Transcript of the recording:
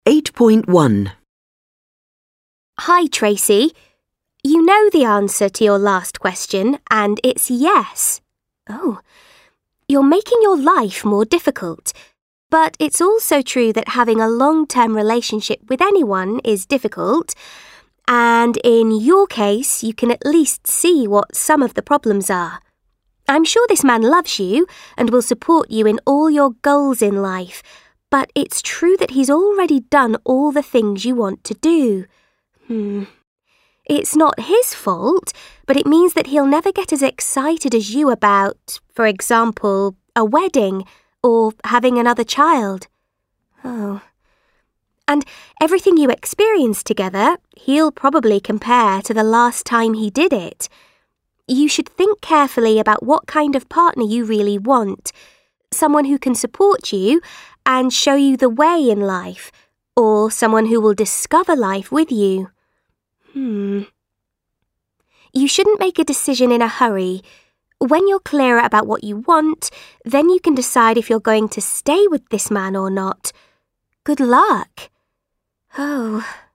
8.1. Hi, Tracy. You know the answer to your last question, and it's yes. Oh, you're making your life more difficult. But it's also true that having a long-term relationship with anyone is difficult. And in your case, you can at least see what some of the problems are. I'm sure this man loves you and will support you in all your goals in life, but it's true that he's already done all the things you want to do. It's not his fault, but it means that he'll never get as excited as you about, for example, a wedding or having another child. Oh. And everything you experience together, he'll probably compare to the last time he did it. You should think carefully about what kind of partner you really want. Someone who can support you and show you the way in life, or someone who will discover life with you. You shouldn't make a decision in a hurry. When you're clearer about what you want, then you can decide if you're going to stay with this man or not. Good luck. Oh.